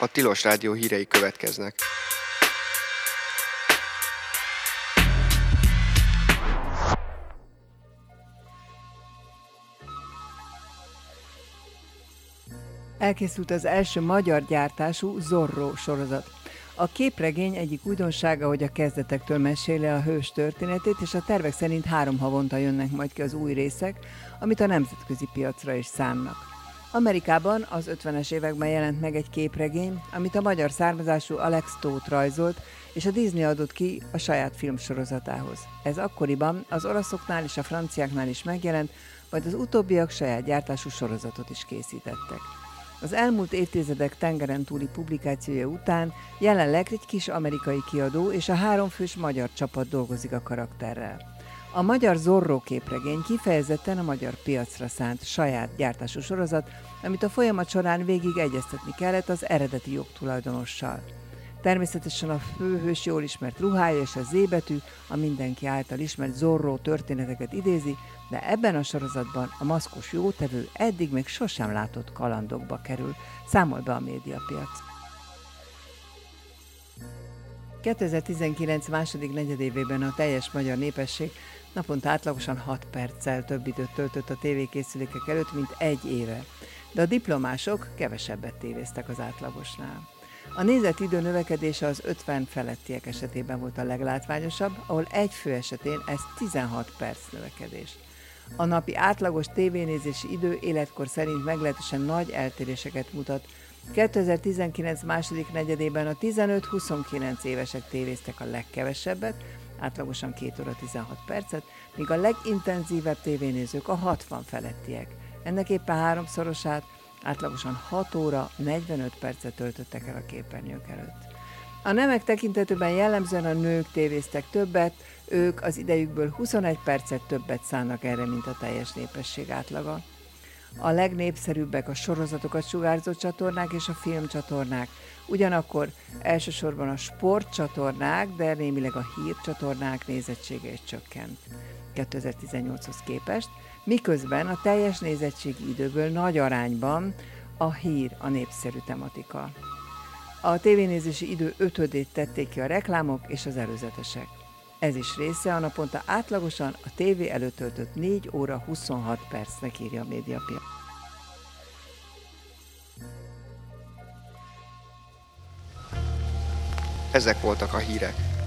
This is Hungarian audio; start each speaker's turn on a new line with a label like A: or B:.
A: A Tilos Rádió hírei következnek.
B: Elkészült az első magyar gyártású Zorro sorozat. A képregény egyik újdonsága, hogy a kezdetektől meséli a hős történetét, és a tervek szerint 3 havonta jönnek majd ki az új részek, amit a nemzetközi piacra is szánnak. Amerikában az 50-es években jelent meg egy képregény, amit a magyar származású Alex Toth rajzolt, és a Disney adott ki a saját filmsorozatához. Ez akkoriban az olaszoknál és a franciáknál is megjelent, majd az utóbbiak saját gyártású sorozatot is készítettek. Az elmúlt évtizedek tengeren túli publikációja után jelenleg egy kis amerikai kiadó és a 3 fős magyar csapat dolgozik a karakterrel. A magyar Zorro képregény kifejezetten a magyar piacra szánt saját gyártású sorozat, amit a folyamat során végig egyeztetni kellett az eredeti jogtulajdonossal. Természetesen a főhős jól ismert ruhája és a Z betű a mindenki által ismert Zorro történeteket idézi, de ebben a sorozatban a maszkos jótevő eddig még sosem látott kalandokba kerül, számol be a Médiapiac. 2019 második negyedévében a teljes magyar népesség naponta átlagosan 6 perccel több időt töltött a tévékészülékek előtt, mint egy éve, de a diplomások kevesebbet tévéztek az átlagosnál. A nézett idő növekedése az 50 felettiek esetében volt a leglátványosabb, ahol egy fő esetén ez 16 perc növekedés. A napi átlagos tévénézési idő életkor szerint meglehetősen nagy eltéréseket mutat. 2019 második negyedében a 15-29 évesek tévéztek a legkevesebbet, átlagosan 2 óra 16 percet, míg a legintenzívebb tévénézők a 60 felettiek. Ennek éppen 3-szorosát, átlagosan 6 óra 45 percet töltöttek el a képernyők előtt. A nemek tekintetében jellemzően a nők tévéztek többet, ők az idejükből 21 percet többet szánnak erre, mint a teljes népesség átlaga. A legnépszerűbbek a sorozatokat sugárzó csatornák és a filmcsatornák. Ugyanakkor elsősorban a sportcsatornák, de némileg a hírcsatornák nézettsége is csökkent 2018-hoz képest, miközben a teljes nézettségi időből nagy arányban a hír a népszerű tematika. A tévénézési idő 5-ödét tették ki a reklámok és az előzetesek. Ez is része a naponta átlagosan a tévé előtt töltött 4 óra 26 percnek, írja a Médiapiac.
A: Ezek voltak a hírek.